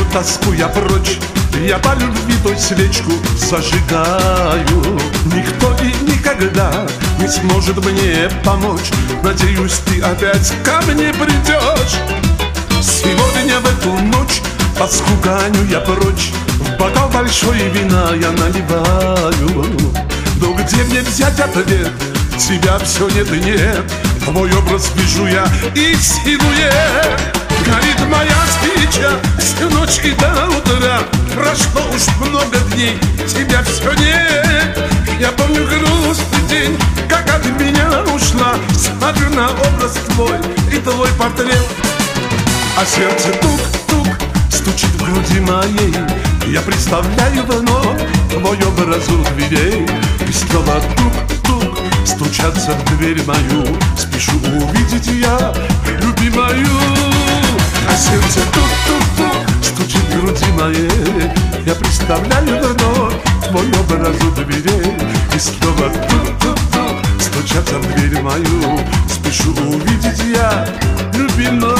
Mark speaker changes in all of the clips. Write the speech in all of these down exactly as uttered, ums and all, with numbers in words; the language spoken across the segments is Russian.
Speaker 1: тоску я прочь, я по любви той свечку зажигаю. Никто и никогда не сможет мне помочь. Надеюсь, ты опять ко мне придешь. Сегодня в эту ночь тоску гоню я прочь, в бокал большой вина я наливаю. Но где мне взять ответ? Тебя все нет и нет. Твой образ вижу я и силуэт. Горит моя свеча всю ночь и до утра. Прошло уж много дней, тебя все нет. Я помню грустный день, как от меня ушла. Смотрю на образ твой и твой портрет. А сердце тук-тук стучит в груди моей. Я представляю вновь твой образ у дверей. И снова тук-тук стучатся в дверь мою. Спешу увидеть я любимую. А сердце тук-тук-тук стучит в груди моей. Я представляю вновь твой образ у дверей. И снова тук-тук-тук стучатся в дверь мою. Спешу увидеть я любимую.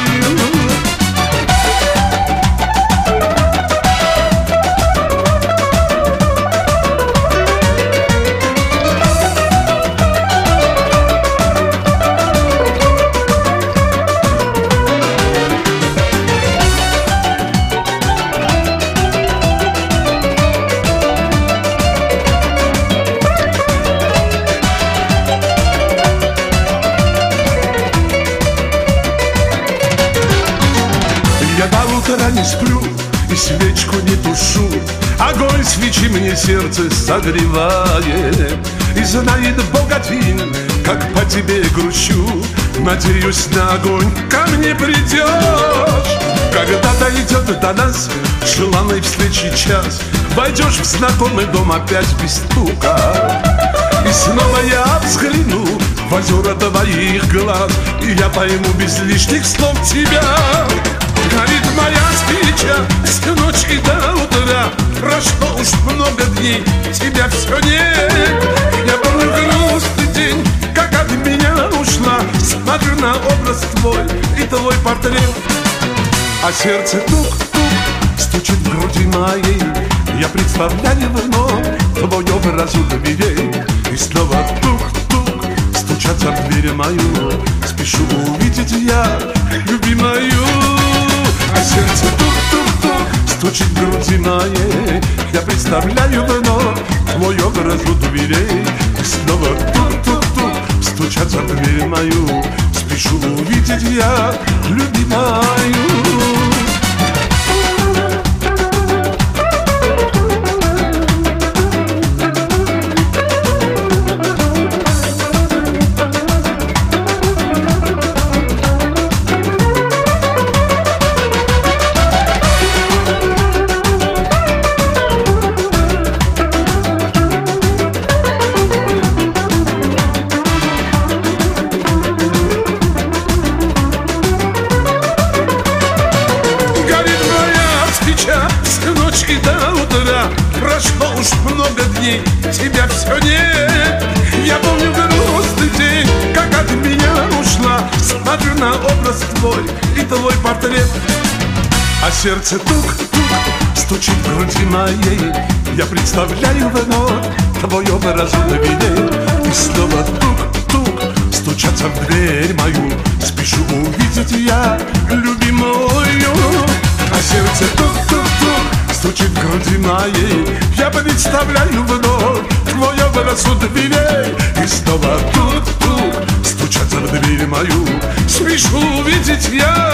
Speaker 1: Я до утра не сплю и свечку не тушу. Огонь свечи мне сердце согревает. И знает Бог один, как по тебе грущу. Надеюсь, на огонь ко мне придешь. Когда дойдет до нас желанной встречи час, войдешь в знакомый дом опять без стука. И снова я взгляну в озера твоих глаз, и я пойму без лишних слов тебя. Горит моя свеча всю ночь и до утра. Прошло уж много дней, тебя все нет. Я помню грустный день, как от меня ушла. Смотрю на образ твой и твой портрет. А сердце тук-тук стучит в груди моей. Я представляю вновь твой образ у дверей. И снова тук-тук стучатся в дверь мою. Спешу увидеть я любимую. А сердце тук-тук-тук стучит в груди моей. Я представляю вновь твой образ у дверей. И снова тук-тук-тук стучатся в дверь мою. Спешу увидеть я любимую. И до утра прошло уж много дней, тебя все нет. Я помню грустный день, как от меня ушла. Смотрю на образ твой и твой портрет. А сердце тук-тук стучит в груди моей. Я представляю вновь твой образ у дверей. И снова тук-тук стучатся в дверь мою. Спешу увидеть я любимую. А сердце тук-тук-тук стучит в груди моей. Я представляю вновь твой образ у дверей. И снова тук-тук стучатся в дверь мою. Спешу увидеть я